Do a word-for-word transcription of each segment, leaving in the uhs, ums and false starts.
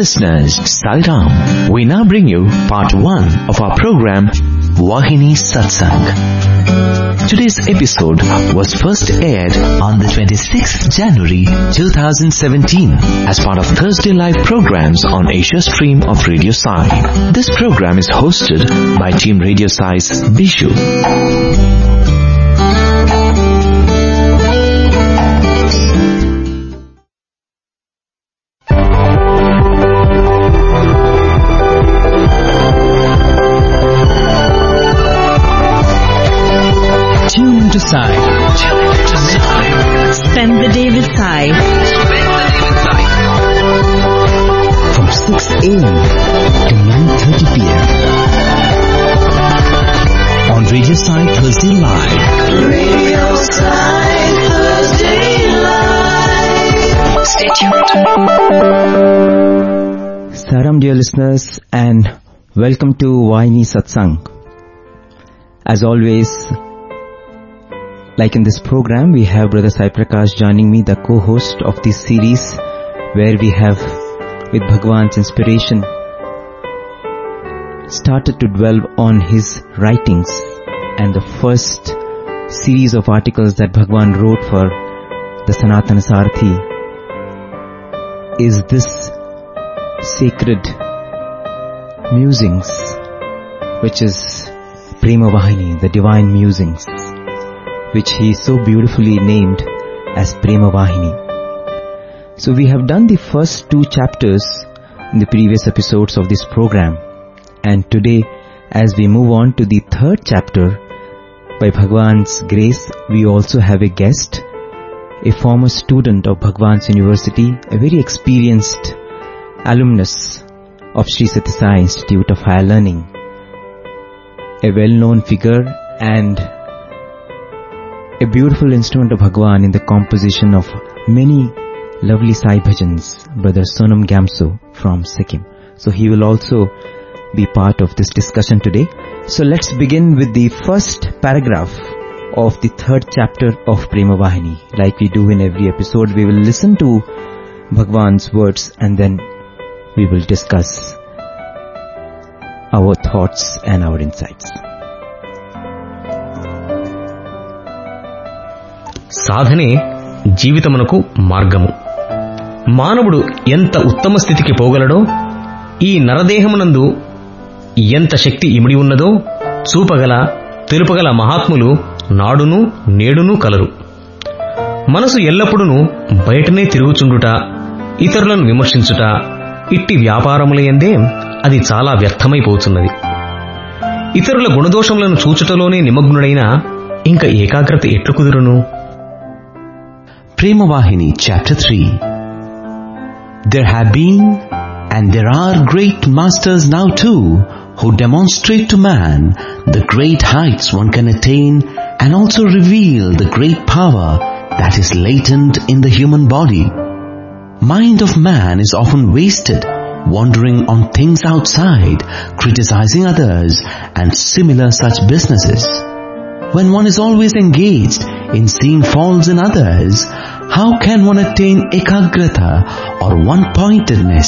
listeners, Sai Ram. We now bring you part one of our program, Vahini Satsang. Today's episode was first aired on the twenty-sixth of January twenty seventeen as part of Thursday Live programs on Asia Stream of Radio Sai. This program is hosted by Team Radio Sai's Bishu. To Sai. Spend the day with Sai. From six a.m. to nine thirty p.m. on Radio Sai Thursday Live. Radio Sai Thursday Live. Stay tuned. Saram, dear listeners, and welcome to Vahini Satsang. As always, like in this program, we have Brother Sai Prakash joining me, the co-host of this series, where we have, with Bhagwan's inspiration, started to dwell on his writings, and the first series of articles that Bhagwan wrote for the Sanatana Sarathi is this sacred musings, which is Prema Vahini, the divine musings, which he so beautifully named as Prema Vahini. So we have done the first two chapters in the previous episodes of this program, and today, as we move on to the third chapter, by Bhagwan's grace, we also have a guest, a former student of Bhagwan's University, a very experienced alumnus of Sri Sathya Sai Institute of Higher Learning, a well-known figure and a beautiful instrument of Bhagwan in the composition of many lovely Sai bhajans, Brother Sonam Gyamso from Sikkim. So he will also be part of this discussion today. So let's begin with the first paragraph of the third chapter of Prema Vahini. Like we do in every episode, we will listen to Bhagwan's words and then we will discuss our thoughts and our insights. సాధనే జీవితమునకు మార్గము. మానవుడు ఎంత ఉత్తమ స్థితికి పోగలడో, ఈ నరదేహమునందు ఎంత శక్తి ఇమిడి ఉన్నదో చూపగల తెలుపగల మహాత్ములు నాడును నేడును కలరు. మనసు ఎల్లప్పుడూ బయటనే తిరుగుచుండుట, ఇతరులను విమర్శించుట, ఇట్టి వ్యాపారములయందే అది చాలా వ్యర్థమైపోతున్నది. ఇతరుల గుణదోషములను చూచుటలోనే నిమగ్నుడైన ఇంకా ఏకాగ్రత ఎట్లు కుదురును? Prema Vahini, Chapter three. There have been and there are great masters now too who demonstrate to man the great heights one can attain and also reveal the great power that is latent in the human body. Mind of man is often wasted wandering on things outside, criticizing others and similar such businesses. When one is always engaged in seeing faults in others, how can one attain ekagrata or one-pointedness?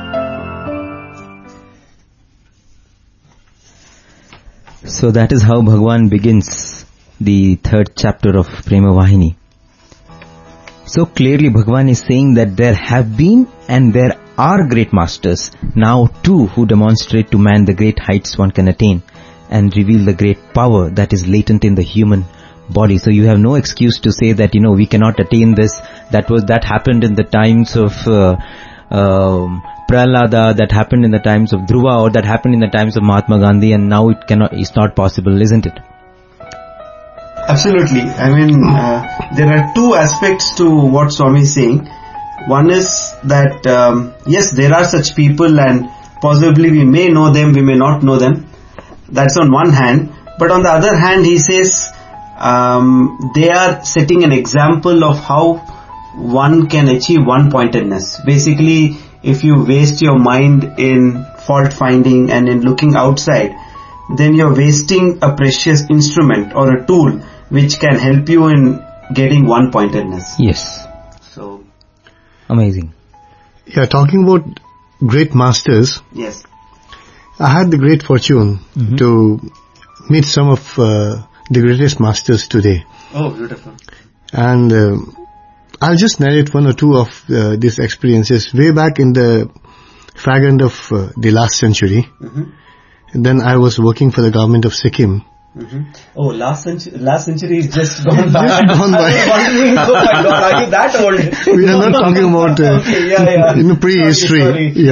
So that is how Bhagwan begins the third chapter of Prema Vahini. So clearly Bhagwan is saying that there have been and there are great masters now too who demonstrate to man the great heights one can attain and reveal the great power that is latent in the human body. So you have no excuse to say that, you know, we cannot attain this. That was, that happened in the times of uh, um, Prahlada, that happened in the times of Dhruva, or that happened in the times of Mahatma Gandhi, and now it cannot, it's not possible, isn't it? Absolutely. I mean, uh, there are two aspects to what Swami is saying. One is that, um, yes, there are such people and possibly we may know them, we may not know them. That's on one hand. But on the other hand, he says, um, they are setting an example of how one can achieve one-pointedness. Basically, if you waste your mind in fault finding and in looking outside, then you're wasting a precious instrument or a tool which can help you in getting one-pointedness. Yes. So, amazing. Yeah, talking about great masters, Yes. I had the great fortune Mhm. to meet some of uh, the greatest masters today. Oh, beautiful. And uh, I'll just narrate one or two of uh, these experiences. Way back in the fag end of uh, the last century, Mm-hmm. then I was working for the government of Sikkim. Mm-hmm. Oh, last century, last century is just gone by. Just gone by. I was wondering, oh my God, are you that old? We are not talking about uh, Okay, yeah, yeah. in the prehistory. Sorry, sorry.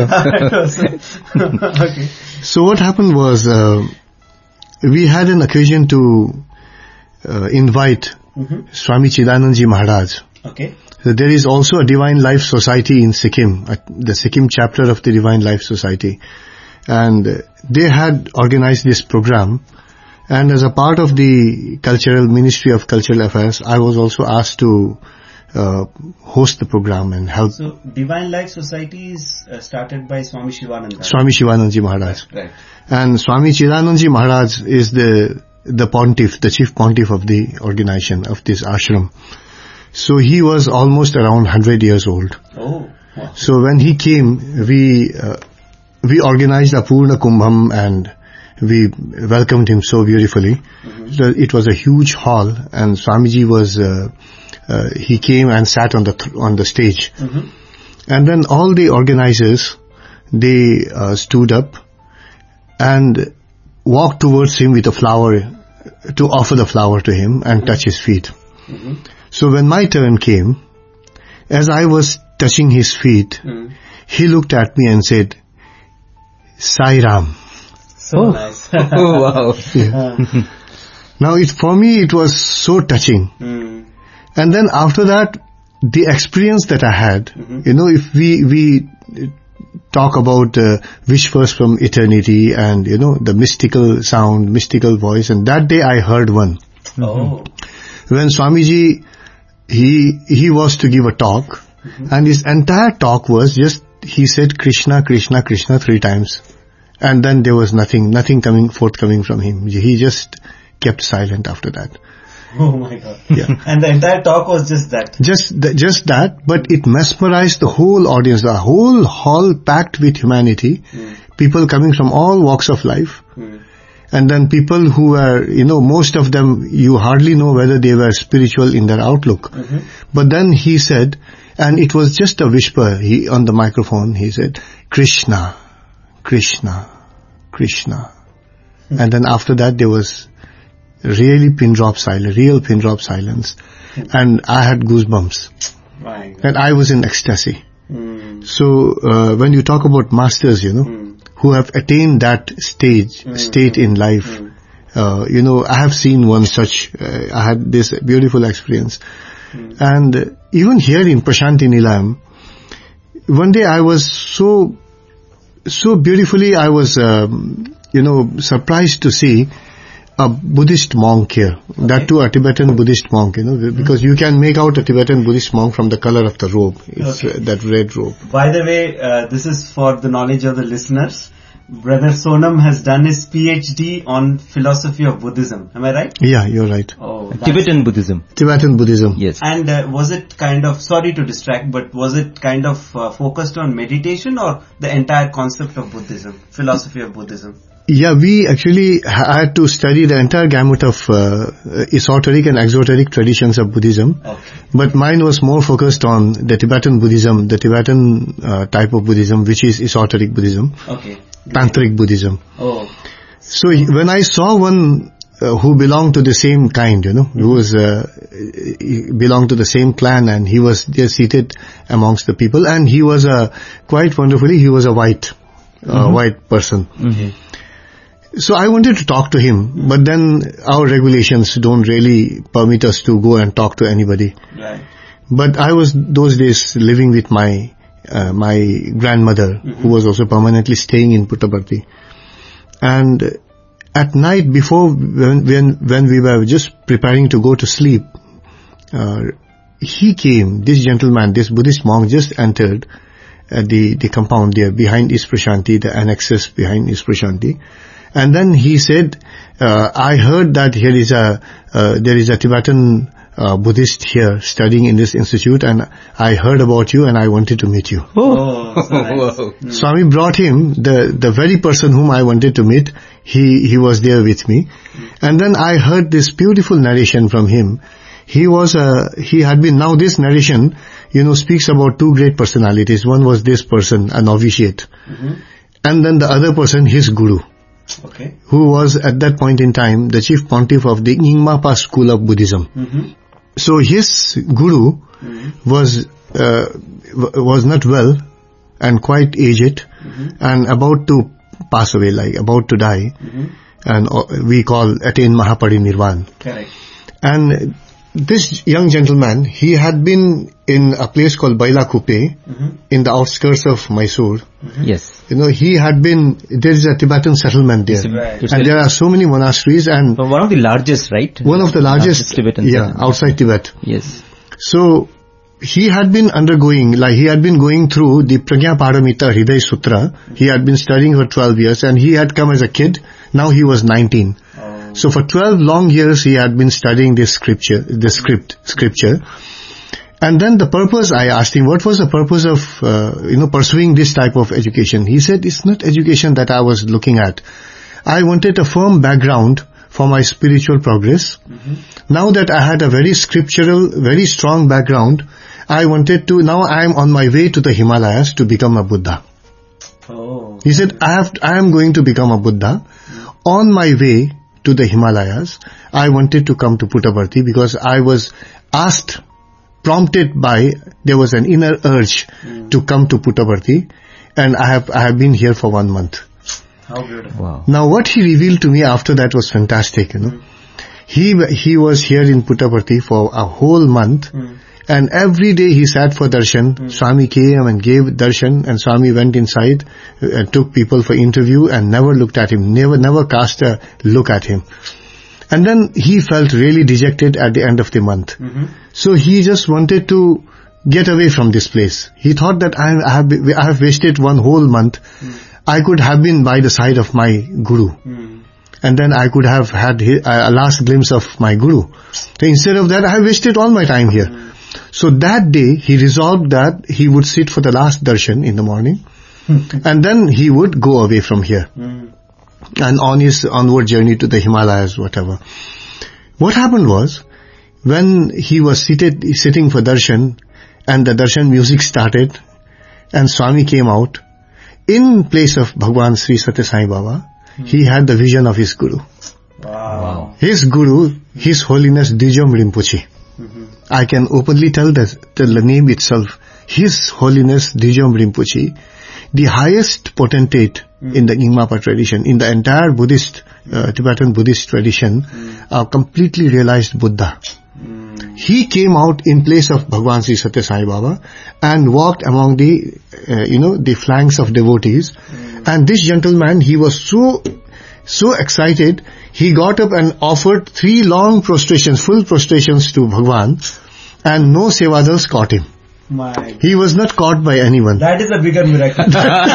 Yeah. Okay. So what happened was uh, we had an occasion to uh, invite Mm-hmm. Swami Chidanandji Maharaj. Okay. So there is also a Divine Life Society in Sikkim, uh, the Sikkim chapter of the Divine Life Society. And uh, they had organized this program. And as a part of the Cultural Ministry of Cultural Affairs, I was also asked to uh, host the program and help So, Divine Life Society is uh, started by Swami Shivananda. Swami Shivanandji Maharaj. Right. And Swami Chidanandji Maharaj is the the pontiff, the chief pontiff of the organization of this ashram. So he was almost around one hundred years old. Oh, wow. So when he came, we uh, we organized a Purna Kumbham and we welcomed him so beautifully. Mm-hmm. So it was a huge hall, and Swamiji was uh, uh, he came and sat on the th- on the stage. Mm-hmm. And then all the organizers, they uh, stood up and walked towards him with a flower, to offer the flower to him and touch his feet. Mm-hmm. So when my turn came, as I was touching his feet, Mm. he looked at me and said, Sai Ram. So Oh. nice. Oh, wow. Uh, Now it, for me it was so touching. mm. And then after that, the experience that I had, Mhm. you know, if we, we talk about uh, wish first from eternity and, you know, the mystical sound, mystical voice, and that day I heard one. Oh. When Swamiji, he, he was to give a talk, and his entire talk was just, he said Krishna, Krishna, Krishna three times. And then there was nothing, nothing coming, forthcoming from him. He just kept silent after that. Oh my God. Yeah. And the entire talk was just that. Just th- just that, but it mesmerized the whole audience, the whole hall packed with humanity, Mm. people coming from all walks of life, Mm. and then people who were, you know, most of them, you hardly know whether they were spiritual in their outlook. Mm-hmm. But then he said, and it was just a whisper, he, on the microphone, he said, Krishna, Krishna, Krishna. And then after that there was really pin drop silence, real pin drop silence. And I had goosebumps. My God. And I was in ecstasy. Mm. So uh, when you talk about masters, you know, Mm. who have attained that stage, Mm. state in life, Mm. uh, you know, I have seen one such, uh, I had this beautiful experience. Mm. And uh, even here in Prashanti Nilayam, one day I was so, so beautifully, I was, um, you know, surprised to see a Buddhist monk here. That too a Tibetan Buddhist monk, you know, because you can make out a Tibetan Buddhist monk from the color of the robe. It's Okay. uh, that red robe. By the way, uh, this is for the knowledge of the listeners. Brother Sonam has done his PhD on philosophy of Buddhism. Am I right? Yeah, you're right. Oh, that's- Tibetan Buddhism. Tibetan Buddhism. Yes. And uh, was it kind of, sorry to distract, but was it kind of uh, focused on meditation or the entire concept of Buddhism, philosophy of Buddhism? Yeah, we actually ha- had to study the entire gamut of uh, esoteric and exoteric traditions of Buddhism. Okay. But mine was more focused on the Tibetan Buddhism, the Tibetan uh, type of Buddhism, which is esoteric Buddhism, Okay. tantric Buddhism. Oh. So he- when I saw one uh, who belonged to the same kind, you know, who was uh, he belonged to the same clan, and he was there seated amongst the people, and he was a quite wonderfully, he was a white, uh, white person. Mm-hmm. So I wanted to talk to him, but then our regulations don't really permit us to go and talk to anybody. Right. But I was those days living with my uh, my grandmother, who was also permanently staying in Puttaparthi. And at night before, when when, when we were just preparing to go to sleep, uh, he came, this gentleman, this Buddhist monk just entered uh, the, the compound there behind East Prashanti, the annexes behind East Prashanti. And then he said, uh, I heard that here is a, uh, there is a Tibetan uh, Buddhist here studying in this institute, and I heard about you and I wanted to meet you. Oh, so nice. Swami brought him, the, the very person whom I wanted to meet, he, he was there with me. And then I heard this beautiful narration from him. He was a, he had been, now this narration, you know, speaks about two great personalities. One was this person, a novitiate. Mm-hmm. And then the other person, his guru, Okay. who was at that point in time the chief pontiff of the Nyingmapa school of Buddhism. Mm-hmm. So his guru Mm-hmm. was, uh, w- was not well and quite aged Mm-hmm. and about to pass away, like about to die. Mm-hmm. And uh, we call attain Mahaparinirvan. Correct. And this young gentleman, he had been in a place called Bailakupe Mm-hmm. in the outskirts of Mysore. Yes. You know, he had been, there is a Tibetan settlement there. Right. It's And a- there are so many monasteries and one of the largest, right? one of the largest, Tibetan yeah, settlements. outside Tibet. Yes. So, he had been undergoing, like he had been going through the Prajna Paramita Hriday Sutra. He had been studying for twelve years and he had come as a kid. Now he was nineteen. Oh. So for twelve long years he had been studying this scripture, this script, scripture. And then the purpose, I asked him, what was the purpose of, uh, you know, pursuing this type of education? He said, it's not education that I was looking at. I wanted a firm background for my spiritual progress. Mm-hmm. Now that I had a very scriptural, very strong background, I wanted to, now I am on my way to the Himalayas to become a Buddha. Oh. He said, I have, I am going to become a Buddha. On my way to the Himalayas, I wanted to come to Puttaparthi because I was asked, prompted by, there was an inner urge Mm. to come to Puttaparthi, and I have, I have been here for one month. How beautiful. Wow. Now what he revealed to me after that was fantastic, you know. Mm. He, he was here in Puttaparthi for a whole month, Mm. and every day he sat for darshan. Mm. Swami came and gave darshan, and Swami went inside uh, and took people for interview and never looked at him, never, never cast a look at him. And then he felt really dejected at the end of the month. Mm-hmm. So he just wanted to get away from this place. He thought that I, I, have, I have wasted one whole month. Mm. I could have been by the side of my guru. Mm. And then I could have had a last glimpse of my guru. So instead of that, I have wasted all my time here. Mm. So that day, he resolved that he would sit for the last darshan in the morning, and then he would go away from here, Mm. and on his onward journey to the Himalayas, whatever. What happened was, when he was seated, sitting for darshan, and the darshan music started, and Swami came out, in place of Bhagwan Sri Satya Sai Baba, he had the vision of his guru. Wow. His guru, His Holiness Dijom Rinpoche. Mm-hmm. I can openly tell that the name itself, His Holiness Dijom Rinpoche, the highest potentate Mm. in the Nyingmapa tradition, in the entire Buddhist, uh, Tibetan Buddhist tradition, Mm. a completely realized Buddha. Mm. He came out in place of Bhagwan Sri Satya Sai Baba and walked among the, uh, you know, the flanks of devotees. Mm. And this gentleman, he was so, so excited, he got up and offered three long prostrations, full prostrations to Bhagwan, and no sevadals caught him. My. He was not caught by anyone. That is a bigger miracle.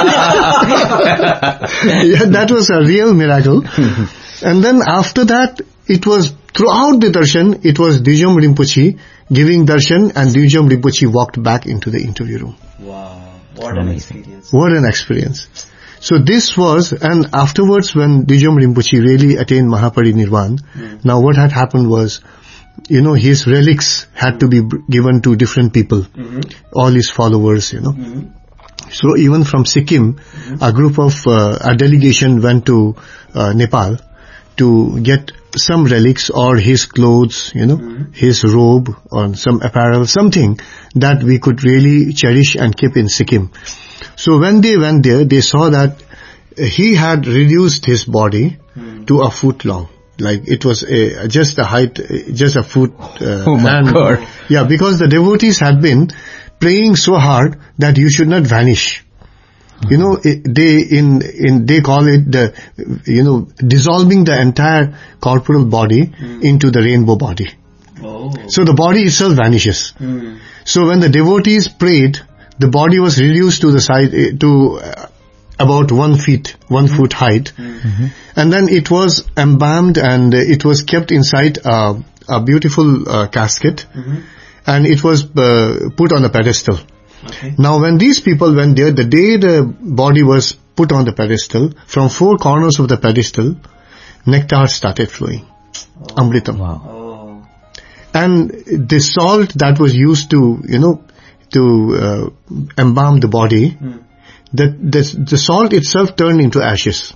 Yeah, that was a real miracle. And then after that, it was throughout the darshan, it was Dijom Rinpoche giving darshan, and Dijom Rinpoche walked back into the interview room. Wow. What an experience. What an experience. So this was, and afterwards when Dijom Rinpoche really attained Mahaparinirvan, Mm. now what had happened was, you know, his relics had to be b- given to different people, Mm-hmm. all his followers, you know. Mm-hmm. So even from Sikkim, a group of, uh, a delegation went to uh, Nepal to get some relics or his clothes, you know, Mhm. his robe or some apparel, something that we could really cherish and keep in Sikkim. So when they went there, they saw that he had reduced his body Mm. to a foot long. Like it was a, just a height, uh, just a foot. Uh, Oh my and- God. Yeah, because the devotees had been praying so hard that you should not vanish. You know, it, they in in they call it the, you know, dissolving the entire corporal body Mm. into the rainbow body. Oh. So the body itself vanishes. Mm. So when the devotees prayed, the body was reduced to the side eh, to uh, about one feet, one foot height, Mm. and then it was embalmed and uh, it was kept inside uh, a beautiful uh, casket, Mhm. and it was uh, put on a pedestal. Okay. Now when these people went there, the day the body was put on the pedestal, from four corners of the pedestal, nectar started flowing. Amritam. Wow. Oh. And the salt that was used to, you know, to uh, embalm the body, Hmm. the, the, the salt itself turned into ashes.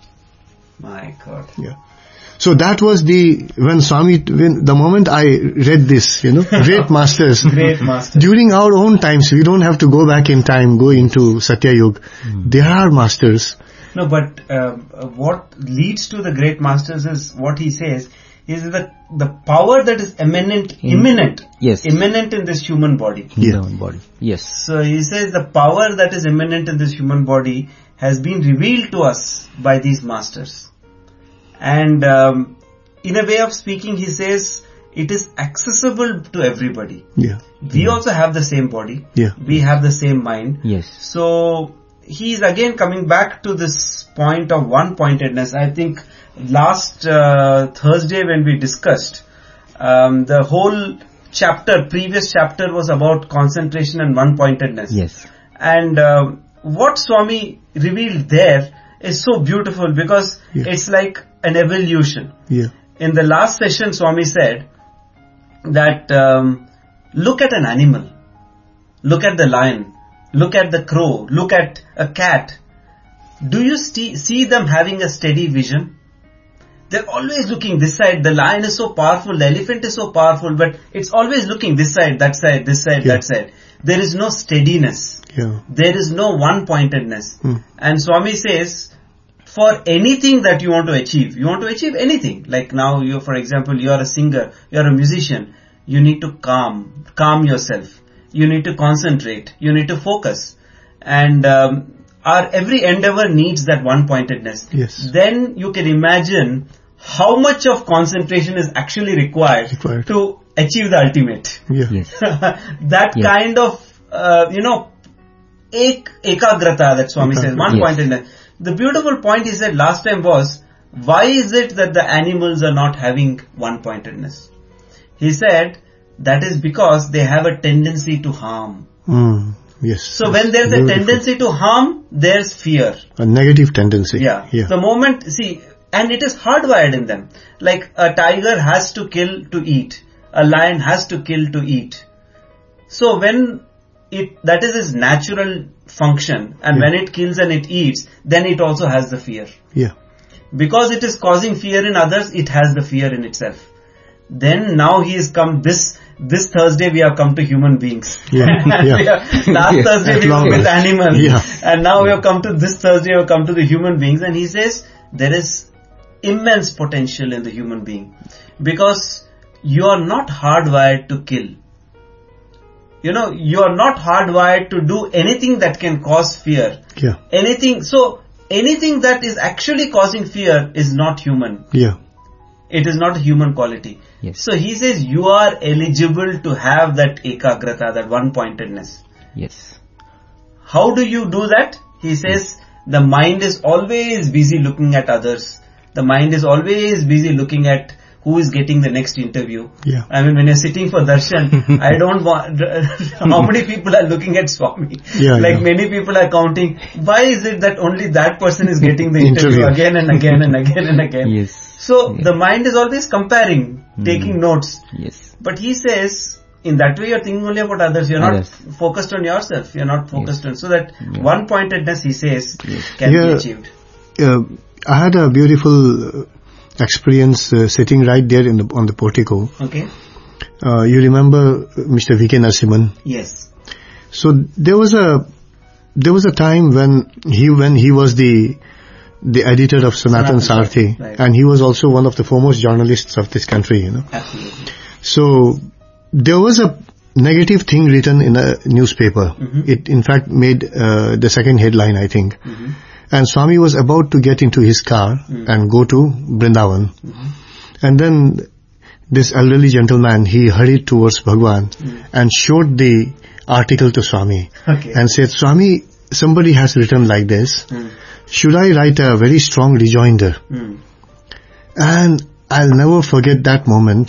My God. Yeah. So that was the, when Swami, when the moment I read this, you know, great masters. Great master. During our own times, we don't have to go back in time, go into Satya Yuga. There are masters. No, but um, uh, what leads to the great masters is what he says is the the power that is eminent, imminent, Yes. imminent in this human body. In Yeah. the own body. Yes. So he says the power that is imminent in this human body has been revealed to us by these masters. And um, in a way of speaking, he says it is accessible to everybody. Yeah. We also have the same body. Yeah. We have the same mind. Yes. So he is again coming back to this point of one-pointedness. I think last uh, Thursday when we discussed, um, the whole chapter, previous chapter was about concentration and one-pointedness. Yes. And um, what Swami revealed there is so beautiful because Yeah. it's like an evolution. Yeah. In the last session, Swami said that um, look at an animal, look at the lion, look at the crow, look at a cat. Do you st- see them having a steady vision? They're always looking this side. The lion is so powerful, the elephant is so powerful, but it's always looking this side, that side, this side, Yeah. that side. There is no steadiness. Yeah. There is no one-pointedness. Hmm. And Swami says, for anything that you want to achieve, you want to achieve anything. Like now, you, for example, you are a singer, you are a musician. You need to calm, calm yourself. You need to concentrate. You need to focus. And um, our every endeavor needs that one-pointedness. Yes. Then you can imagine how much of concentration is actually required, Required. to achieve the ultimate. Yeah. Yes. that Yeah. kind of, uh, you know, ek, ekagrata that Swami says, Ekagrata. one-pointedness. The beautiful point he said last time was, why is it that the animals are not having one-pointedness? He said, that is because they have a tendency to harm. Mm. Yes. So yes. when there's a Beautiful. tendency to harm, there's fear. A negative tendency. Yeah. Yeah. The moment, see, and it is hardwired in them. Like a tiger has to kill to eat. A lion has to kill to eat. So when it, that is its natural function, and Yeah. when it kills and it eats, then it also has the fear. Yeah. Because it is causing fear in others, it has the fear in itself. Then now he has come this, this Thursday we have come to human beings. Yeah, And yeah. we have- last Yeah. Thursday At we were long with last. animals. Yeah. And now we have come to this Thursday we have come to the human beings, and he says there is immense potential in the human being. Because you are not hardwired to kill. You know, you are not hardwired to do anything that can cause fear. Yeah. Anything, so anything that is actually causing fear is not human. Yeah. It is not a human quality. Yes. So he says you are eligible to have that ekagrata, that one-pointedness. Yes. How do you do that? He says the mind is always busy looking at others. The mind is always busy looking at who is getting the next interview. Yeah. I mean, when you're sitting for darshan, I don't want, how many people are looking at Swami? Yeah, like yeah. many people are counting, why is it that only that person is getting the interview, Interview. again and again and again and again? Yes. So Yeah. the mind is always comparing, taking notes. Yes. But he says, in that way you're thinking only about others, you're Others. not focused on yourself, you're not focused on, so that Yeah. one-pointedness, he says, can Yeah. be achieved. Uh, I had a beautiful uh, experience uh, sitting right there in the, on the portico. Okay? Uh, you remember Mister V K Narasimhan? Yes. So there was a there was a time when he when he was the the editor of Sanatan Sanatan Sarthi, Sarthi, right. and he was also one of the foremost journalists of this country. You know, Absolutely. so there was a negative thing written in a newspaper. Mhm. It in fact made uh, the second headline, I think. Mhm. And Swami was about to get into his car Mm. and go to Vrindavan. Mhm. And then this elderly gentleman, he hurried towards Bhagwan Mm. and showed the article to Swami Okay. and said, Swami, somebody has written like this. Mm. Should I write a very strong rejoinder? Mm. And I'll never forget that moment.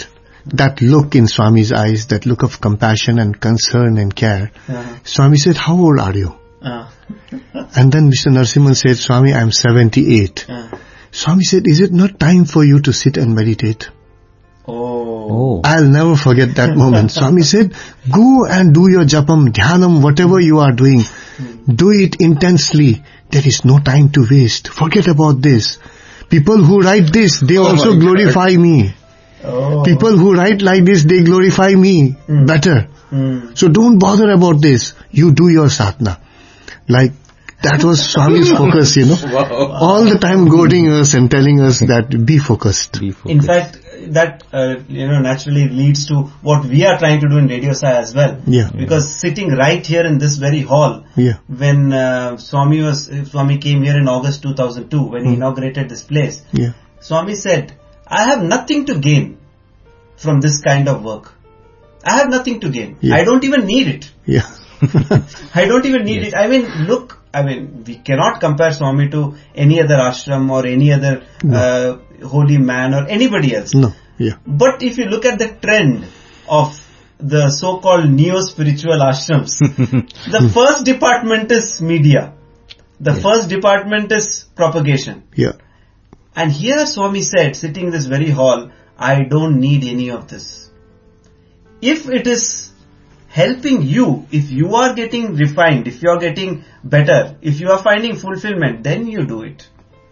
that look in Swami's eyes, that look of compassion and concern and care, Uh-huh. Swami said, how old are you? Uh, And then Mister Narasimhan said, Swami, I am seventy-eight. uh. Swami said, is it not time for you to sit and meditate? Oh. Oh. I'll never forget that moment. Swami said, go and do your japam, dhyanam, whatever you are doing. Do it intensely. There is no time to waste. Forget about this. People who write this, they Oh also my glorify me. Oh. People who write like this, they glorify me Hmm. better. Mm. So don't bother about this. You do your sadhana. Like, that was Swami's focus, you know. All the time goading us and telling us that be focused. Be focused. In fact, that uh, you know naturally leads to what we are trying to do in Radio Sai as well. Yeah. Because sitting right here in this very hall, Yeah. when uh, Swami was uh, Swami came here in August two thousand two, when he inaugurated this place, Yeah. Swami said, "I have nothing to gain from this kind of work. I have nothing to gain. Yeah. I don't even need it. Yeah. I don't even need it. I mean, look, I mean, we cannot compare Swami to any other ashram or any other uh, holy man or anybody else. No. Yeah. But if you look at the trend of the so-called neo-spiritual ashrams, the first department is media. The first department is propagation. Yeah. And here Swami said, sitting in this very hall, I don't need any of this. If it is helping you, if you are getting refined, if you are getting better, if you are finding fulfillment, then you do it.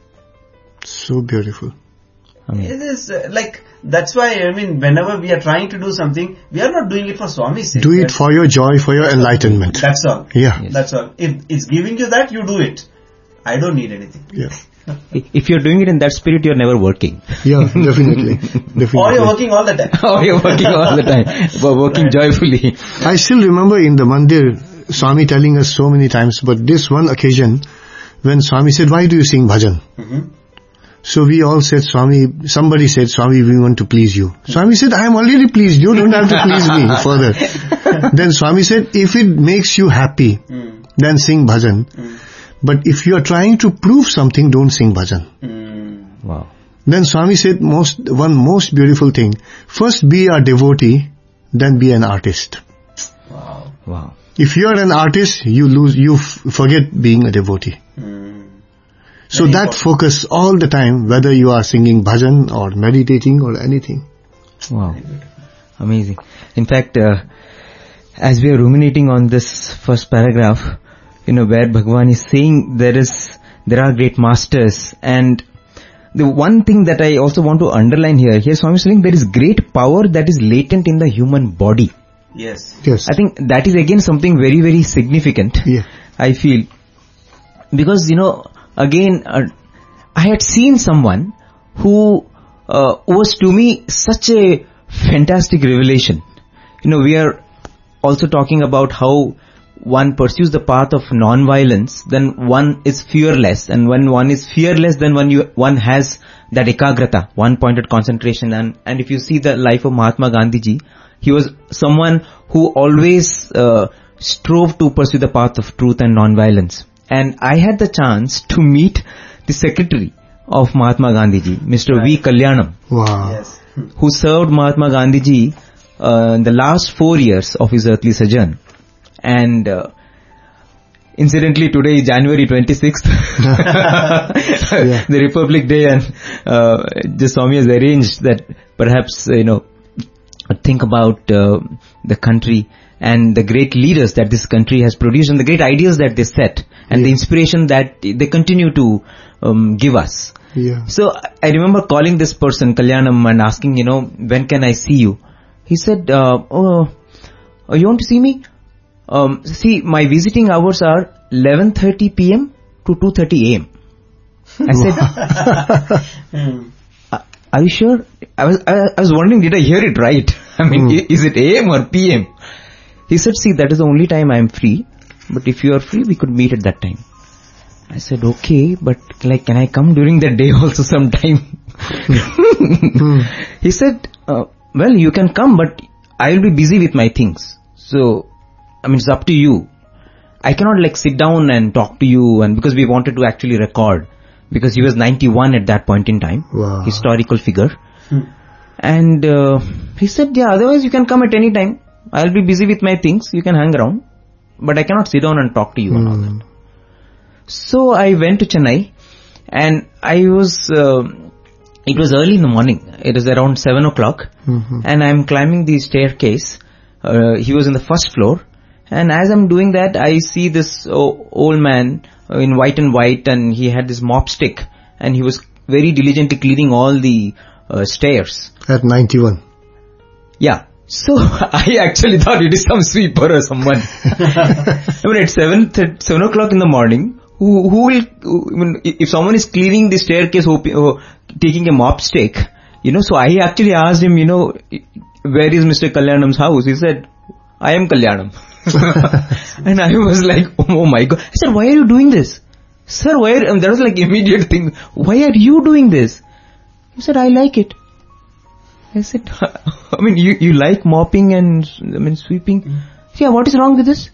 So beautiful. Amazing. It is uh, like, that's why, I mean, whenever we are trying to do something, we are not doing it for Swami's sake. Do it That's- for your joy, for your enlightenment. That's all. Yeah. Yes. That's all. If it's giving you that, you do it. I don't need anything. Yeah. If you're doing it in that spirit, you're never working. Yeah, definitely. Definitely. Or you're working all the time. Oh, you're working all the time, but working joyfully. I still remember in the mandir, Swami telling us so many times, but this one occasion, when Swami said, why do you sing bhajan? Mm-hmm. So we all said, Swami, somebody said, Swami, we want to please you. Swami said, I am already pleased, you don't have to please me further. Then Swami said, if it makes you happy, Mm. then sing bhajan. Mm. But if you are trying to prove something, don't sing bhajan. Mm. Wow. Then Swami said most, one most beautiful thing. First be a devotee, then be an artist. Wow. Wow. If you are an artist, you lose, you f- forget being a devotee. Mm. So Very that important. focus all the time, whether you are singing bhajan or meditating or anything. Wow. Amazing. In fact, uh, as we are ruminating on this first paragraph, you know, where Bhagavan is saying there is, there are great masters, and the one thing that I also want to underline here, here Swami is saying there is great power that is latent in the human body. Yes. Yes. I think that is again something very, very significant. Yeah. I feel. Because, you know, again, uh, I had seen someone who uh, was to me such a fantastic revelation. You know, we are also talking about how one pursues the path of non-violence, then one is fearless, and when one is fearless, then one you, one has that ekagrata, one-pointed concentration. And, and if you see the life of Mahatma Gandhi ji, he was someone who always uh, strove to pursue the path of truth and non-violence. And I had the chance to meet the secretary of Mahatma Gandhi ji, Mister V. Kalyanam, Wow. Yes. who served Mahatma Gandhi ji uh, in the last four years of his earthly sojourn. And uh, incidentally, today is January twenty-sixth, Yeah. the Republic Day, and uh, just Swami has arranged that perhaps, you know, think about uh, the country and the great leaders that this country has produced and the great ideas that they set and the inspiration that they continue to um, give us. Yeah. So I remember calling this person, Kalyanam, and asking, you know, when can I see you? He said, uh, oh, oh, you want to see me? Um, see, my visiting hours are eleven thirty p.m. to two thirty a.m. I said, Mm. "Uh, are you sure? I was, I, I was wondering, did I hear it right? I mean, Hmm. i- is it A M or P M? He said, see, that is the only time I am free, but if you are free, we could meet at that time. I said, okay, but like, can I come during the day also sometime? He said, uh, well, you can come, but I will be busy with my things. So, I mean, it's up to you. I cannot like sit down and talk to you, and because we wanted to actually record, because he was ninety-one at that point in time, Wow. historical figure. Hmm. And uh, he said, yeah, otherwise you can come at any time. I'll be busy with my things. You can hang around. But I cannot sit down and talk to you mm. and all that. So I went to Chennai, and I was, uh, it was early in the morning. It was around seven o'clock. Mm-hmm. And I'm climbing the staircase. Uh, he was in the first floor. And as I'm doing that, I see this oh, old man in white and white, and he had this mop stick. And he was very diligently cleaning all the uh, stairs. At ninety-one. Yeah. So I actually thought it is some sweeper or someone. I mean, at seven, seven o'clock in the morning, who, who will, who, I mean, if someone is cleaning the staircase, hoping, uh, taking a mop stick, you know, so I actually asked him, you know, where is Mister Kalyanam's house? He said, I am Kalyanam. And I was like, oh my God. I said, why are you doing this? Sir, why are, and that was like immediate thing. Why are you doing this? He said, I like it. I said, I mean, you, you like mopping and, I mean, sweeping. Mm. Yeah, what is wrong with this?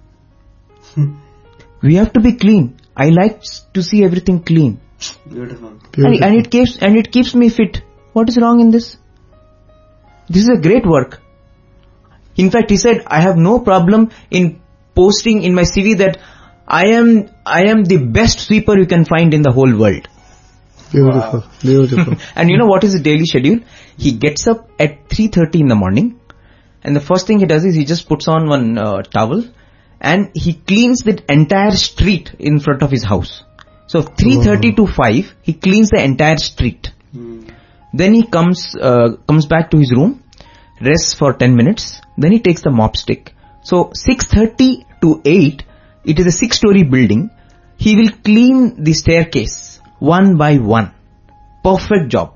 We have to be clean. I like to see everything clean. Beautiful. Beautiful. And, and it keeps, and it keeps me fit. What is wrong in this? This is a great work. In fact, he said, I have no problem in posting in my C V that I am, I am the best sweeper you can find in the whole world. Beautiful, wow. Beautiful. And you know what is his daily schedule? He gets up at three thirty in the morning, and the first thing he does is he just puts on one uh, towel, and he cleans the entire street in front of his house. So three thirty wow. to five, he cleans the entire street. Hmm. Then he comes, uh, comes back to his room, rests for ten minutes, then he takes the mop stick. So six thirty to eight, it is a six-story building. He will clean the staircase. One by one. Perfect job.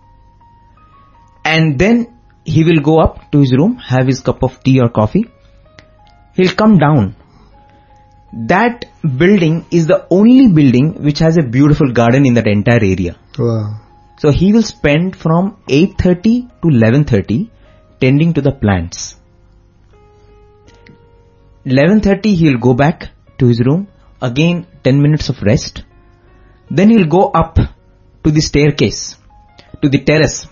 And then he will go up to his room, have his cup of tea or coffee. He'll come down. That building is the only building which has a beautiful garden in that entire area. Wow. So he will spend from eight thirty to eleven thirty tending to the plants. eleven thirty he'll go back to his room. Again ten minutes of rest. Then he'll go up to the staircase, to the terrace.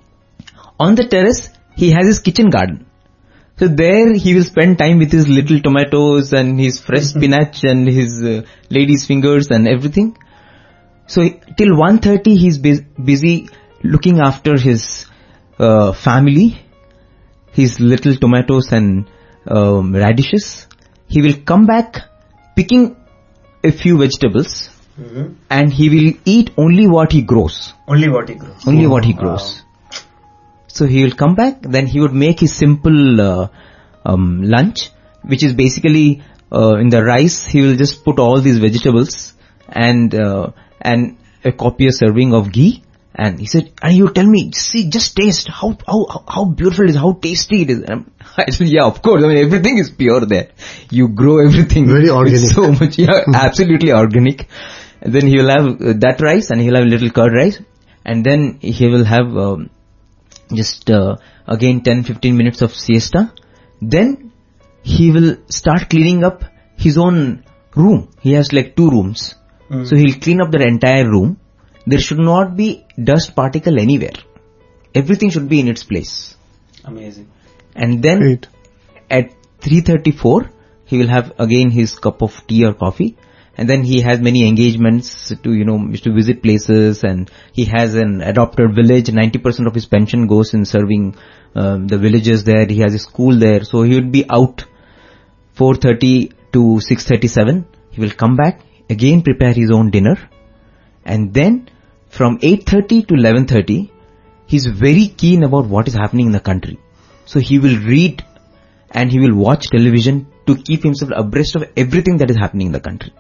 On the terrace, he has his kitchen garden. So there he will spend time with his little tomatoes and his fresh spinach and his uh, lady's fingers and everything. So till one thirty he's bu- busy looking after his uh, family, his little tomatoes and um, radishes. He will come back picking a few vegetables. Mm-hmm. And he will eat only what he grows. Only what he grows. Only what he grows. Wow. So he will come back, then he would make his simple uh, um, lunch, which is basically uh, in the rice, he will just put all these vegetables and uh, and a copious serving of ghee. And he said, and he would tell me, see, just taste how how how beautiful it is, how tasty it is. And I said, yeah, of course. I mean, everything is pure there. You grow everything. Very organic. So much, yeah, absolutely organic. And then he will have uh, that rice, and he will have a little curd rice, and then he will have um, just uh, again ten to fifteen minutes of siesta. Then he will start cleaning up his own room. He has like two rooms. Mm. So he'll clean up the entire room. There should not be dust particle anywhere. Everything should be in its place. Amazing. And then Great. At three thirty-four, he will have again his cup of tea or coffee. And then he has many engagements to, you know, to visit places, and he has an adopted village. ninety percent of his pension goes in serving um, the villages there. He has a school there. So he would be out four thirty to six thirty-seven. He will come back, again prepare his own dinner. And then from eight thirty to eleven thirty, he's very keen about what is happening in the country. So he will read and he will watch television to keep himself abreast of everything that is happening in the country.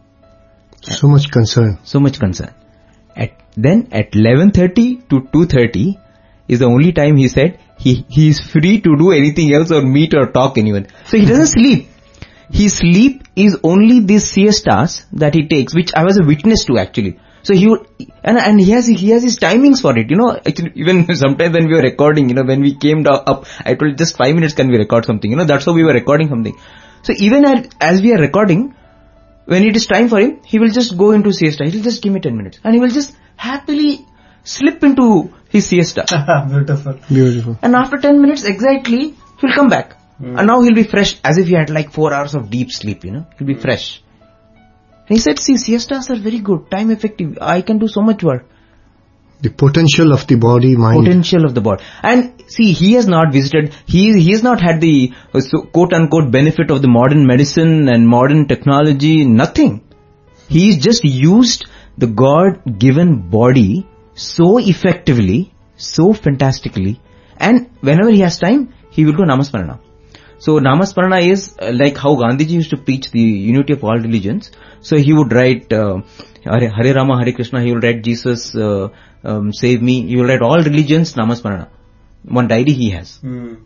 So much concern. So much concern. At, then at eleven thirty to two thirty is the only time he said he, he is free to do anything else or meet or talk anyone. So he doesn't sleep. His sleep is only these siestas that he takes, which I was a witness to actually. So he would, and, and he has, he has his timings for it, you know, actually even sometimes when we were recording, you know, when we came down, up, I told just five minutes can we record something, you know, that's how we were recording something. So even as, as we are recording, when it is time for him, he will just go into siesta. He will just give me ten minutes. And he will just happily slip into his siesta. Beautiful. Beautiful. And after ten minutes exactly, he'll come back. Mm. And now he'll be fresh as if he had like four hours of deep sleep, you know. He'll be mm. fresh. And he said, see, siestas are very good, time effective. I can do so much work. The potential of the body, mind. Potential of the body. And see, he has not visited, he, he has not had the uh, so, quote unquote benefit of the modern medicine and modern technology, nothing. He's just used the God-given body so effectively, so fantastically, and whenever he has time, he will do Namasmarana. So Namasmarana is uh, like how Gandhiji used to preach the unity of all religions. So he would write uh, Hare, Hare Rama, Hare Krishna, he will write Jesus, uh, um, save me, he will write all religions Namasmarana. One diary he has. Mm.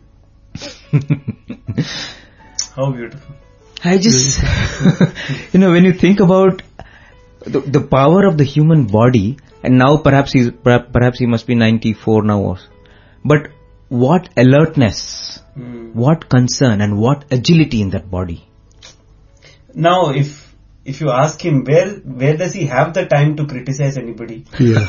How beautiful. I just, you know, when you think about the, the power of the human body, and now perhaps he's, perhaps he must be ninety-four now, but what alertness, mm. what concern and what agility in that body. Now if if you ask him where where does he have the time to criticize anybody? Yeah.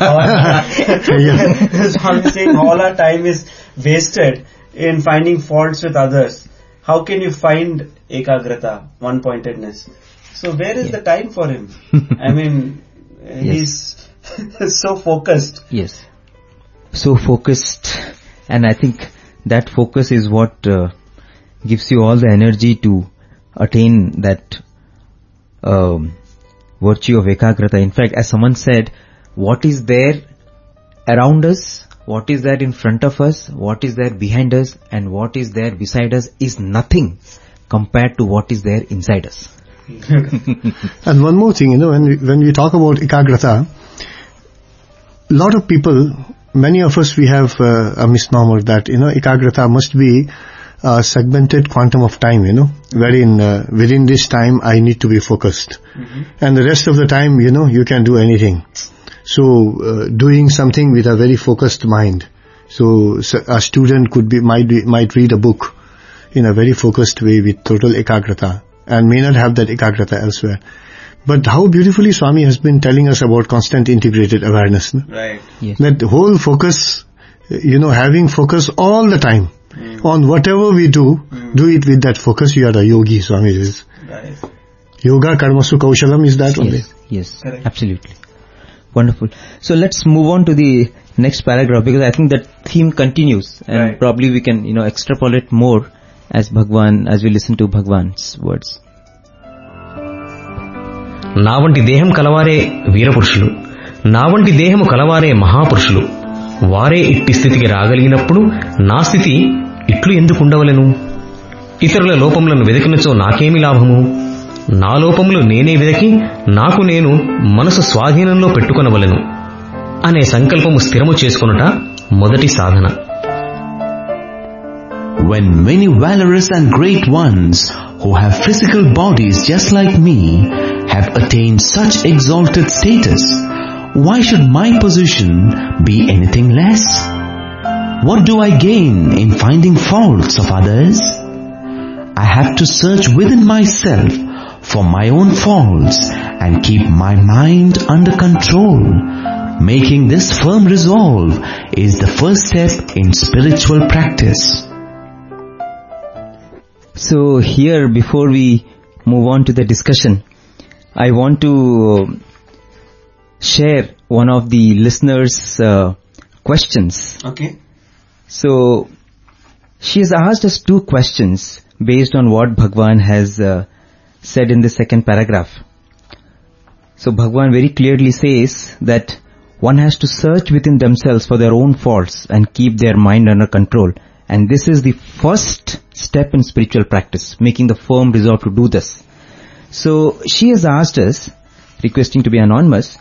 So I'm saying all our time is wasted in finding faults with others. How can you find ekagrata, one-pointedness? So where is yeah. the time for him? I mean, he's so focused. Yes. So focused. And I think that focus is what uh, gives you all the energy to attain that um, virtue of ekagrata. In fact, as someone said, what is there around us, what is there in front of us, what is there behind us, and what is there beside us is nothing compared to what is there inside us. And one more thing, you know, when we, when we talk about ekagrata, a lot of people, many of us, we have uh, a misnomer that, you know, ekagrata must be a segmented quantum of time, you know, wherein uh, within this time I need to be focused. Mm-hmm. And the rest of the time, you know, you can do anything. So, uh, doing something with a very focused mind. So, a student could be, might be, might read a book in a very focused way with total ekagrata and may not have that ekagrata elsewhere. But how beautifully Swami has been telling us about constant integrated awareness. No? Right. Yes. That whole focus, you know, having focus all the time mm. on whatever we do, mm. do it with that focus. You are a yogi, Swami says. Right. Yoga karmasu kaushalam is that yes. only. Yes, correct. Absolutely. Wonderful. So let's move on to the next paragraph because I think that theme continues and right. probably we can, you know, extrapolate more as Bhagwan, as we listen to Bhagwan's words. నా వంటి దేహం కలవారే వీరపురుషులు, నా వంటి దేహము కలవారే మహాపురుషులు, వారే ఇట్టి స్థితికి రాగలిగినప్పుడు నా స్థితి ఇట్లు ఎందుకుండవలెను? ఇతరుల లోపములను వెదికినచో నాకేమి లాభము? నా లోపములు నేనే వెదకి నాకు నేను మనసు స్వాధీనంలో పెట్టుకొనవలెను అనే సంకల్పము స్థిరము చేసుకొనుట మొదటి సాధన. When many valorous and great ones who have physical bodies just like me have attained such exalted status, why should my position be anything less? What do I gain in finding faults of others? I have to search within myself for my own faults and keep my mind under control. Making this firm resolve is the first step in spiritual practice. So here, before we move on to the discussion, I want to share one of the listeners' uh, questions. Okay. So she has asked us two questions based on what Bhagwan has uh, said in the second paragraph. So Bhagwan very clearly says that one has to search within themselves for their own faults and keep their mind under control. And this is the first step in spiritual practice, making the firm resolve to do this. So she has asked us, requesting to be anonymous,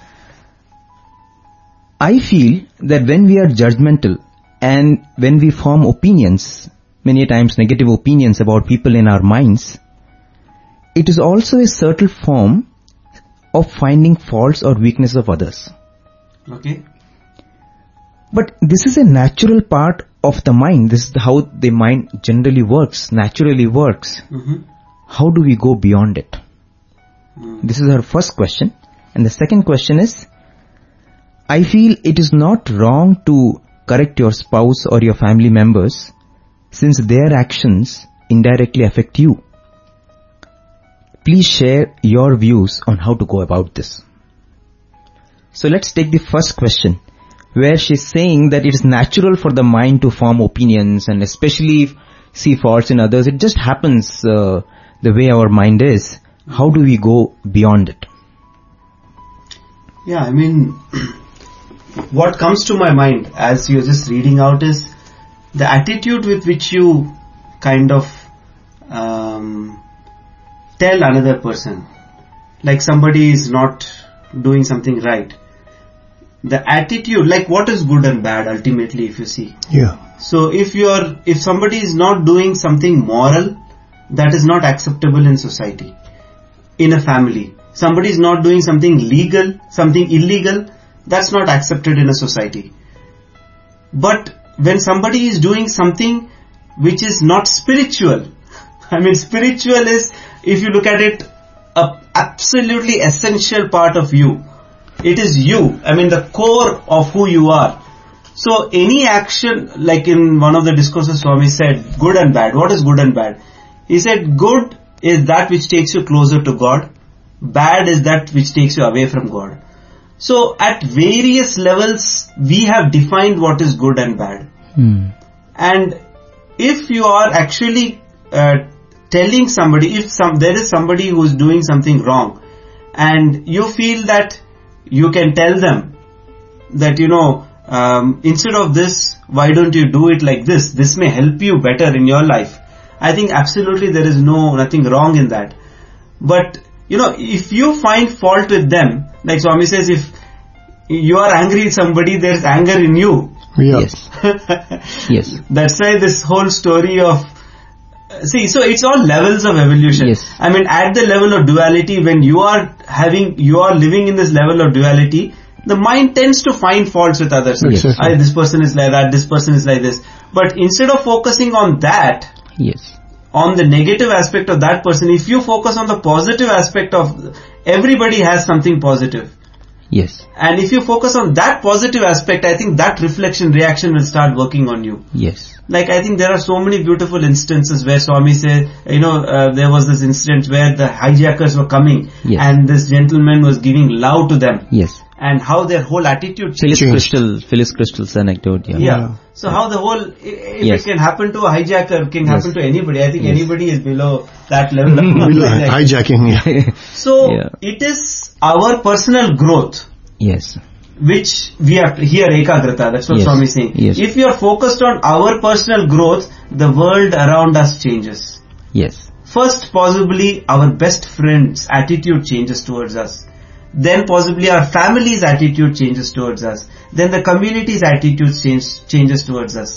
I feel that when we are judgmental and when we form opinions, many times negative opinions about people in our minds, it is also a subtle form of finding faults or weaknesses of others. Okay. But this is a natural part of the mind. This is how the mind generally works, naturally works. Mm-hmm. How do we go beyond it? Mm. This is our first question. And the second question is, I feel it is not wrong to correct your spouse or your family members, since their actions indirectly affect you. Please share your views on how to go about this. So let's take the first question, where she's saying that it is natural for the mind to form opinions and especially see faults in others. It just happens uh, the way our mind is. How do we go beyond it? Yeah, I mean, what comes to my mind as you're just reading out is the attitude with which you kind of um, tell another person. Like somebody is not doing something right. The attitude, like what is good and bad ultimately, if you see. Yeah. So if you're, if somebody is not doing something moral, that is not acceptable in society, in a family. Somebody is not doing something legal, something illegal, that's not accepted in a society. But when somebody is doing something which is not spiritual, I mean spiritual is, if you look at it, a absolutely essential part of you. It is you, I mean the core of who you are. So any action, like in one of the discourses Swami said, good and bad. What is good and bad? He said good is that which takes you closer to God. Bad is that which takes you away from God. So at various levels, we have defined what is good and bad. Hmm. And if you are actually uh, telling somebody, if some there is somebody who is doing something wrong, and you feel that you can tell them that, you know, um, instead of this, why don't you do it like this? This may help you better in your life. I think absolutely there is no nothing wrong in that. But you know, if you find fault with them, like Swami says, if you are angry with somebody, there is anger in you. Yeah. Yes. Yes. That's why this whole story of, see, so it's all levels of evolution. Yes. I mean, at the level of duality, when you are having, you are living in this level of duality, the mind tends to find faults with others. Yes. I, this person is like that, this person is like this. But instead of focusing on that, Yes. on the negative aspect of that person, if you focus on the positive aspect of, everybody has something positive. Yes. And if you focus on that positive aspect, I think that reflection reaction will start working on you. Yes. Like I think there are so many beautiful instances where Swami said, you know, uh, there was this incident where the hijackers were coming, Yes. and this gentleman was giving love to them, Yes. and how their whole attitude Phyllis changed. Crystal, Phyllis Crystal's anecdote. Yeah. Yeah. Yeah. So how the whole, if Yes. it can happen to a hijacker, it can Yes. happen to anybody. I think Yes. anybody is below that level of Below hijacking. hijacking, yeah. So Yeah. it is our personal growth Yes. which we have to, here ekagrata, that's what Yes. Swami is saying. Yes. If we are focused on our personal growth, the world around us changes. Yes. First, possibly our best friend's attitude changes towards us. Then possibly our family's attitude changes towards us. Then the community's attitude change, changes towards us.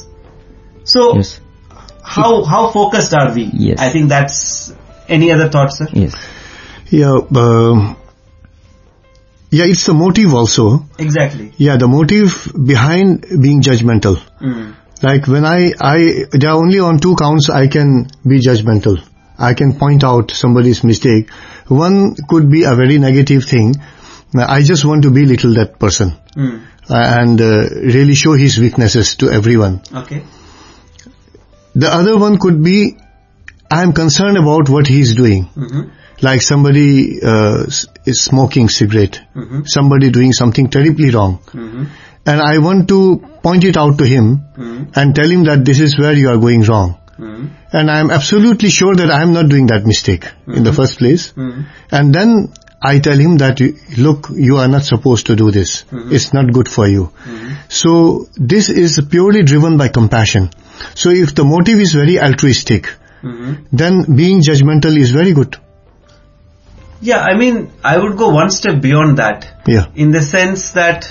So, Yes. how how focused are we? Yes. I think that's, any other thoughts, sir? Yes. Yeah, um, yeah, it's the motive also. Exactly. Yeah, the motive behind being judgmental. Mm. Like when I, I, there are only on two counts I can be judgmental. I can point out somebody's mistake. One could be a very negative thing. I just want to belittle that person Mm. uh, and uh, really show his weaknesses to everyone. Okay. The other one could be, I am concerned about what he is doing. Mm-hmm. Like somebody uh, s- is smoking cigarette, Mm-hmm. somebody doing something terribly wrong. Mm-hmm. And I want to point it out to him Mm-hmm. and tell him that this is where you are going wrong. Mm-hmm. And I am absolutely sure that I am not doing that mistake in the first place. Mm-hmm. And then I tell him that, look, you are not supposed to do this. Mhm. It's not good for you. Mhm. So this is purely driven by compassion. So if the motive is very altruistic, Mm-hmm. then being judgmental is very good. Yeah, I mean, I would go one step beyond that. Yeah. In the sense that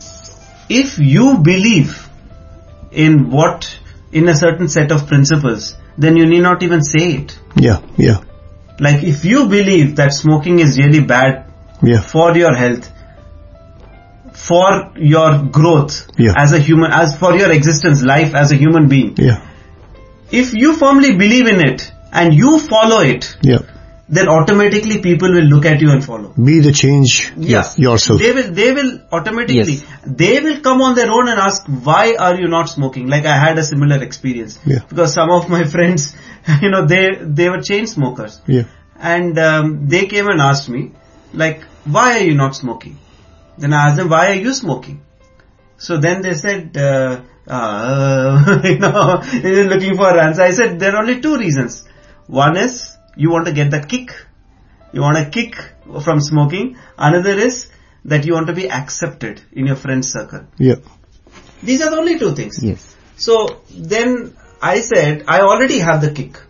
if you believe in what, in a certain set of principles, then you need not even say it. Yeah. Yeah. Like if you believe that smoking is really bad Yeah. for your health, for your growth Yeah. as a human, as for your existence, life as a human being, Yeah. if you firmly believe in it and you follow it, Yeah. then automatically people will look at you and follow. Be the change Yeah. yourself. They will, they will automatically, Yes. they will come on their own and ask, why are you not smoking? Like I had a similar experience. Yeah. Because some of my friends, you know, they, they were chain smokers. Yeah. And um, they came and asked me, like, why are you not smoking? Then I asked them, why are you smoking? So then they said, uh, uh, you know, looking for an answer. I said, there are only two reasons. One is, you want to get that kick. You want a kick from smoking. Another is that you want to be accepted in your friend's circle. Yeah. These are the only two things. Yes. So then I said, I already have the kick.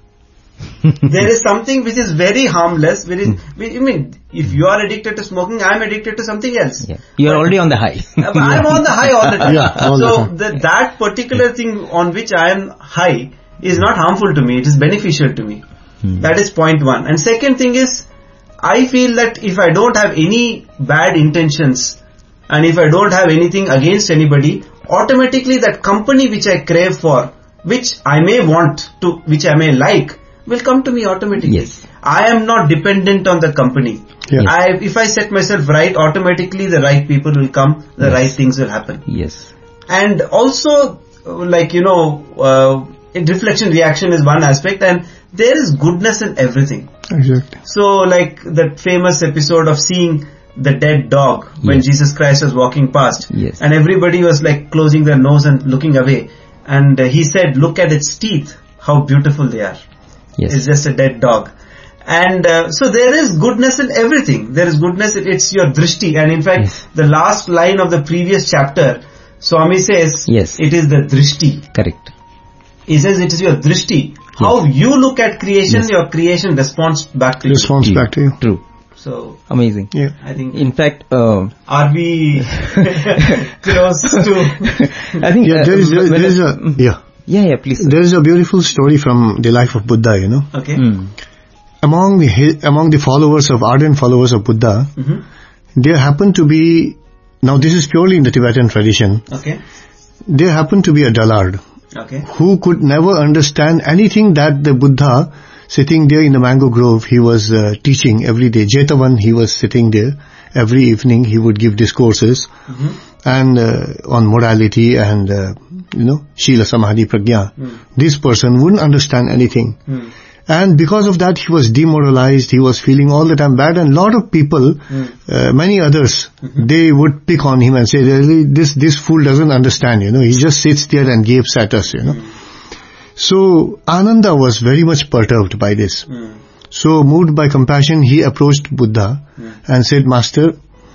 There is something which is very harmless. Which is, I mean, if you are addicted to smoking, I am addicted to something else. Yeah. You are But- already on the high. I'm on the high all the time. Yeah, all the so time. the, that particular thing on which I am high is not harmful to me. It is beneficial to me. Hmm. That is point one. And second thing is, I feel that if I don't have any bad intentions and if I don't have anything against anybody, automatically that company which I crave for, which I may want to, which I may like, will come to me automatically. Yes. I am not dependent on the company. Yeah. I, if I set myself right, automatically the right people will come, the Yes. right things will happen. Yes. And also, uh, like, you know, uh, reflection reaction is one aspect, and there is goodness in everything. Exactly. So, like that famous episode of seeing the dead dog when Yes. Jesus Christ was walking past, Yes. and everybody was like closing their nose and looking away, and uh, he said, "Look at its teeth, how beautiful they are." Yes. It's just a dead dog. And uh, so there is goodness in everything. There is goodness, in, it's your drishti. And in fact, Yes. the last line of the previous chapter, Swami says, Yes. it is the drishti. Correct. He says it is your drishti. How you look at creation, Yes. your creation responds back to Response True. back to you. True. you. So, Amazing. Yeah. I think, In fact, uh, are we close to... I think Yeah, uh, there is, when- there is a, Mm. yeah. yeah, yeah, please. sir. There is a beautiful story from the life of Buddha, you know. Okay. Mm. Among the, among the followers of, ardent followers of Buddha, Mhm. there happened to be, now this is purely in the Tibetan tradition, Okay. there happened to be a dullard Okay. who could never understand anything that the Buddha, sitting there in the mango grove, he was uh, teaching every day. Jetavan, he was sitting there. Every evening he would give discourses Mhm. and uh, on morality and, uh, you know, Shila Samadhi Prajna. Mm. This person wouldn't understand anything. Mm. And because of that, he was demoralized, he was feeling all the time bad, and a lot of people, Mm. uh, many others, Mm-hmm. they would pick on him and say, really, this, this fool doesn't understand, you know, he just sits there and gapes at us, you know. Mm. So, Ananda was very much perturbed by this. Mm. So, moved by compassion, he approached Buddha Mm. and said, Master,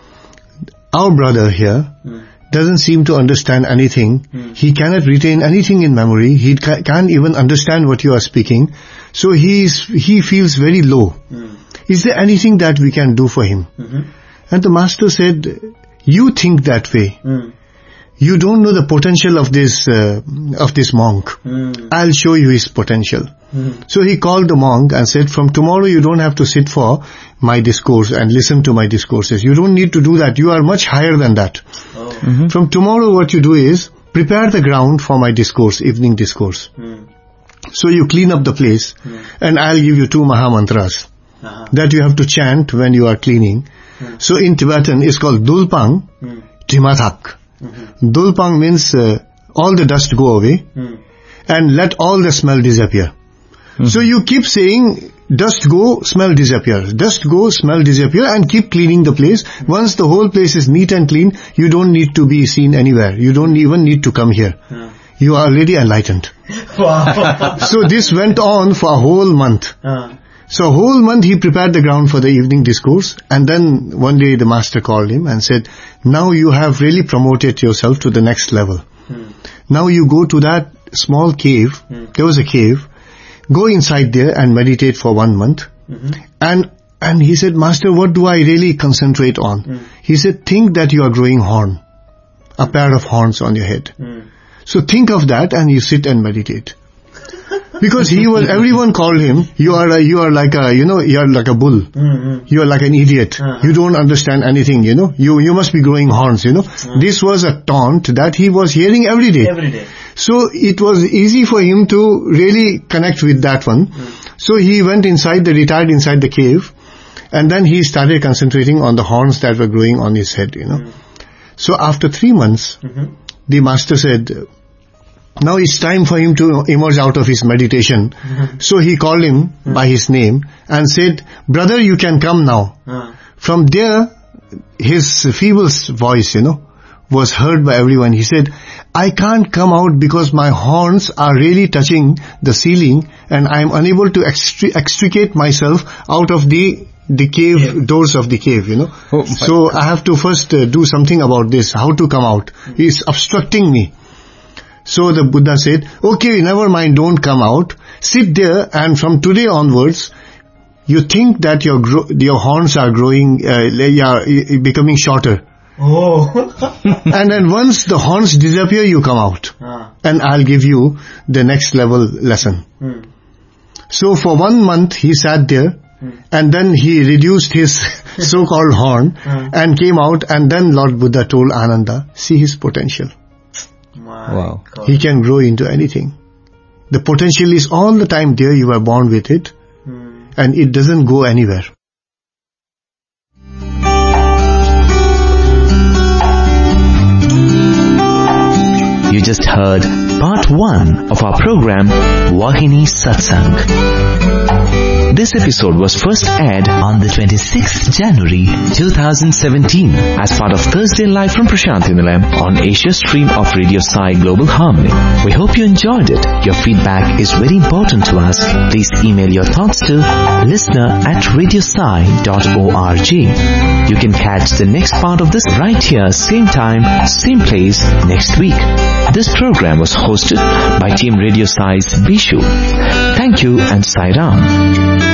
our brother here Mm. doesn't seem to understand anything. Mm. He cannot retain anything in memory. He ca- can't even understand what you are speaking. So he is, he feels very low. Mm. Is there anything that we can do for him? Mhm. And the master said, you think that way. Mm. You don't know the potential of this, uh, of this monk. Mm. I'll show you his potential. Mm. So he called the monk and said, from tomorrow you don't have to sit for my discourse and listen to my discourses. You don't need to do that. You are much higher than that. Oh. Mhm. From tomorrow what you do is, prepare the ground for my discourse, evening discourse. Mm. So you clean up the place Mm. and I'll give you two Maha Mantras Uh-huh. that you have to chant when you are cleaning. Mm. So in Tibetan it's called Dulpang Mm. Trimathak. Mhm. Dulpang means uh, all the dust go away Mm. and let all the smell disappear. So you keep saying, dust go, smell disappear. Dust go, smell disappear, and keep cleaning the place. Once the whole place is neat and clean, you don't need to be seen anywhere. You don't even need to come here. Uh. You are already enlightened. Wow. So this went on for a whole month. Uh. So a whole month he prepared the ground for the evening discourse, and then one day the master called him and said, now you have really promoted yourself to the next level. Mm. Now you go to that small cave. Mm. There was a cave. Go inside there and meditate for one month. Mhm. And and he said, Master, what do I really concentrate on? Mm. He said, think that you are growing horn. A pair of horns on your head. Mm. So think of that and you sit and meditate. Because he was, everyone called him, you are a, you are like a, you know, you are like a bull. Mm. You are like an idiot. Uh-huh. You don't understand anything, you know. You, you must be growing horns, you know. Uh-huh. This was a taunt that he was hearing every day. Every day. So it was easy for him to really connect with that one. Mm. So he went inside, the retired inside the cave, and then he started concentrating on the horns that were growing on his head, you know. Mm. So after three months, mm-hmm. the master said, now it's time for him to emerge out of his meditation. Mm-hmm. So he called him mm-hmm. by his name and said, brother, you can come now. Mm. From there, his feeble voice, you know, was heard by everyone. He said, I can't come out because my horns are really touching the ceiling and I am unable to extri- extricate myself out of the the cave, yeah. doors of the cave, you know. Oh, so I have to first uh, do something about this, how to come out. He is obstructing me. So the Buddha said, okay, never mind, don't come out. Sit there and from today onwards, you think that your gro- your horns are growing, uh, yeah, becoming shorter. Oh. And then once the horns disappear, you come out. Ah. And I'll give you the next level lesson. Hmm. So for one month, he sat there. And then he reduced his so-called horn mm. and came out, and then Lord Buddha told Ananda, see his potential. Wow. He can grow into anything. The potential is all the time there, you were born with it, mm. and it doesn't go anywhere. You just heard part one of our program, Vahini Satsang. This episode was first aired on the twenty-sixth of January twenty seventeen as part of Thursday Live from Prashanthi Nilayam on Asia stream of Radio Sai Global Harmony. We hope you enjoyed it. Your feedback is very important to us. Please email your thoughts to listener at radiosai dot org. You can catch the next part of this right here, same time, same place, next week. This program was hosted by Team Radio Sai's Bishu. Thank you and Sai Ram.